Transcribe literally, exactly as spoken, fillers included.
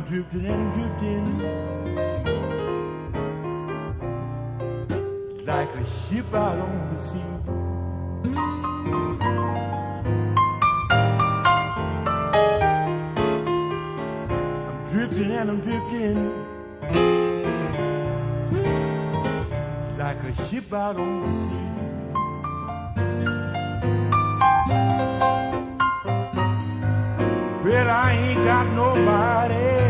drifting and I'm drifting like a ship out on the sea. I'm drifting and I'm drifting like a ship out on the sea. Well, I ain't got nobody